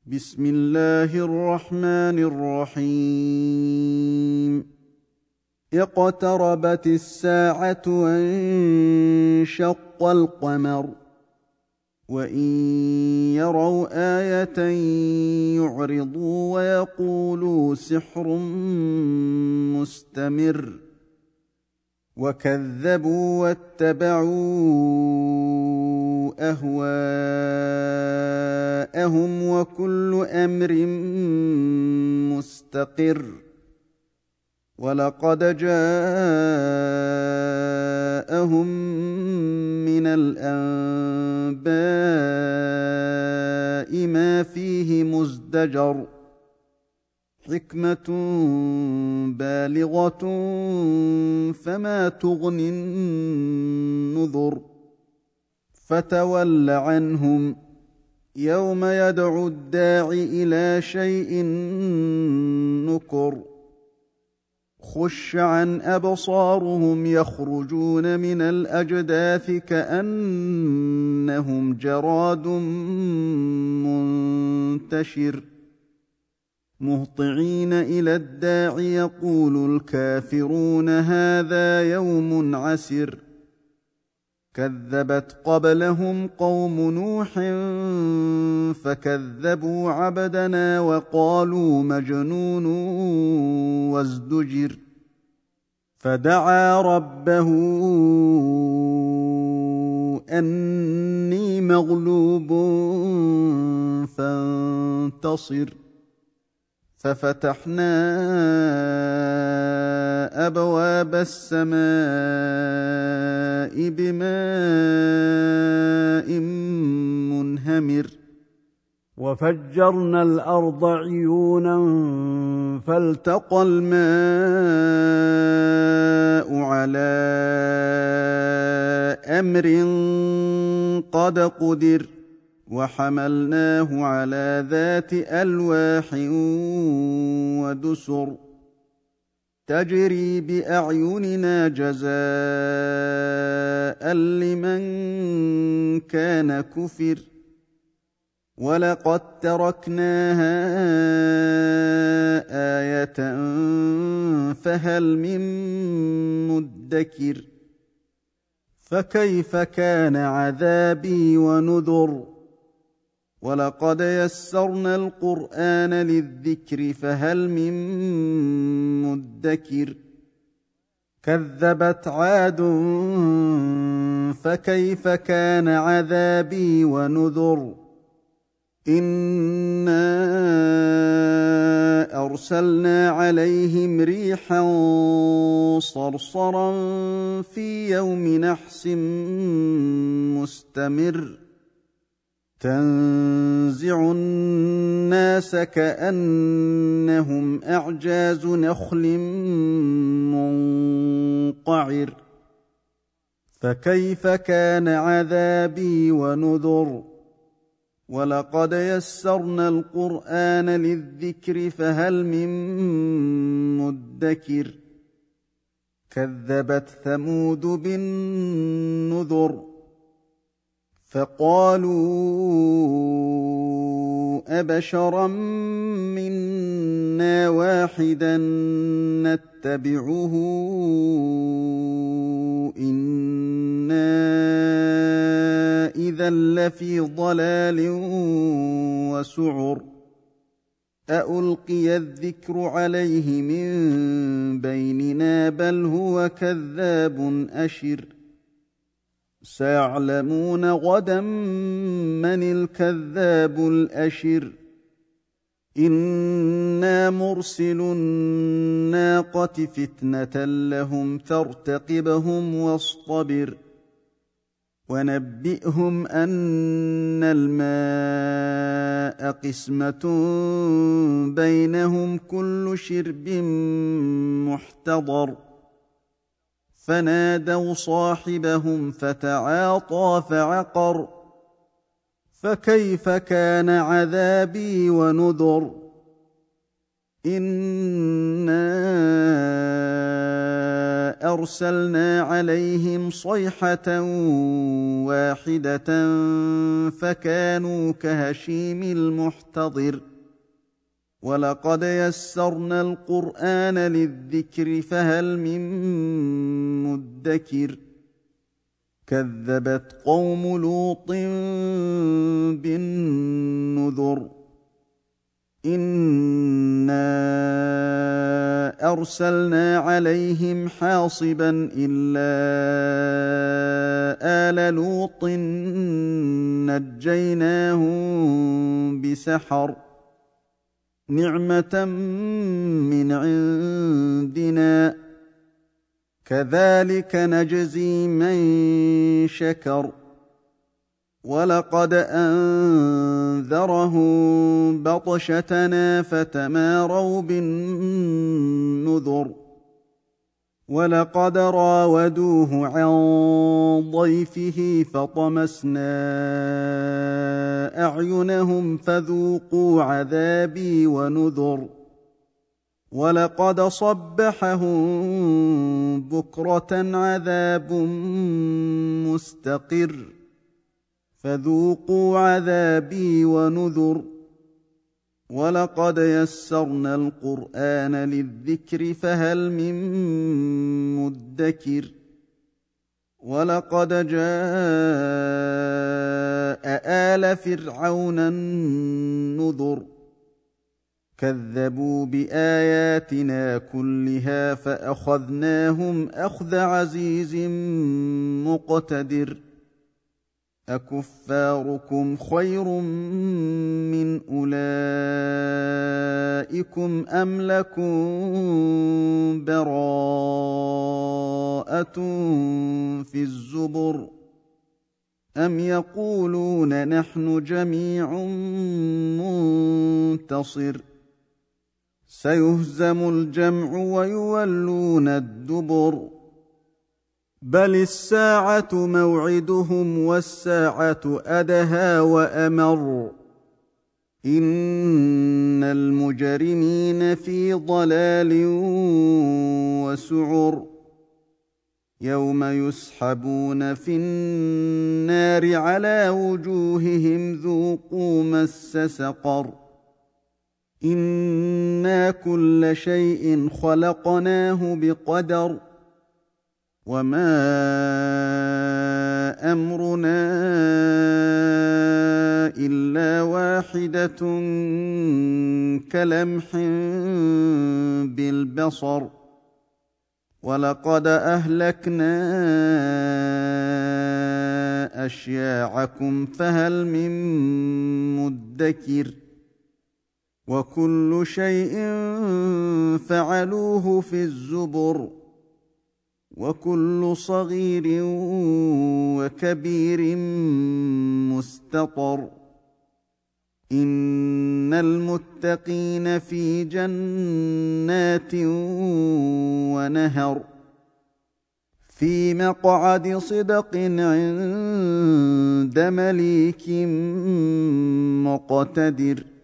بسم الله الرحمن الرحيم اقتربت الساعة وانشق القمر وإن يروا آية يعرضوا ويقولوا سحر مستمر وكذبوا واتبعوا أهواءهم وكل أمر مستقر ولقد جاءهم من الأنباء ما فيه مزدجر حكمة بالغة فما تغني النذر فتول عنهم يوم يدعو الداع إلى شيء نكر خش عن أبصارهم يخرجون من الأجداث كأنهم جراد منتشر مهطعين إلى الداع يقول الكافرون هذا يوم عسر كذبت قبلهم قوم نوح فكذبوا عبدنا وقالوا مجنون وازدجر فدعا ربه أني مغلوب فانتصر ففتحنا أبواب السماء بماء منهمر وفجرنا الأرض عيونا فالتقى الماء على أمر قد قدر وحملناه على ذات ألواح ودسر تجري بأعيننا جزاء لمن كان كفر ولقد تركناها آية فهل من مدكر فكيف كان عذابي ونذر ولقد يسرنا القرآن للذكر فهل من مدكر كذبت عاد فكيف كان عذابي ونذر إنا أرسلنا عليهم ريحا صرصرا في يوم نحس مستمر تنزع الناس كأنهم أعجاز نخل منقعر فكيف كان عذابي ونذر ولقد يسرنا القرآن للذكر فهل من مدكر كذبت ثمود بالنذر فقالوا أبشرا منا واحدا نتبعه إنا إذا لفي ضلال وسعر أألقي الذكر عليه من بيننا بل هو كذاب أشر سيعلمون غدا من الكذاب الأشر إنا مرسل الناقة فتنة لهم فارتقبهم واصطبر ونبئهم أن الماء قسمة بينهم كل شرب محتضر فنادوا صاحبهم فتعاطى فعقر فكيف كان عذابي ونذر إنا أرسلنا عليهم صيحة واحدة فكانوا كهشيم المحتضر ولقد يسرنا القرآن للذكر فهل من مدكر كذبت قوم لوط بالنذر إنا أرسلنا عليهم حاصبا إلا آل لوط نجيناهم بسحر نعمة من عندنا كذلك نجزي من شكر ولقد أنذرهم بطشتنا فتماروا بالنذر ولقد راودوه عن ضيفه فطمسنا أعينهم فذوقوا عذابي ونذر ولقد صبحهم بكرة عذاب مستقر فذوقوا عذابي ونذر ولقد يسرنا القرآن للذكر فهل من مدكر ولقد جاء آل فرعون النذر كذبوا بآياتنا كلها فأخذناهم أخذ عزيز مقتدر أكفاركم خير من أولئكم أم لكم براءة في الزبر أم يقولون نحن جميع منتصر سيهزم الجمع ويولون الدبر بل الساعة موعدهم والساعة أدهى وأمر إن المجرمين في ضلال وسعر يوم يسحبون في النار على وجوههم ذوقوا مس سقر إنا كل شيء خلقناه بقدر وما أمرنا إلا واحدة كلمح بالبصر ولقد أهلكنا أشياعكم فهل من مدكر وكل شيء فعلوه في الزبر وكل صغير وكبير مستطر إن المتقين في جنات ونهر في مقعد صدق عند مليك مقتدر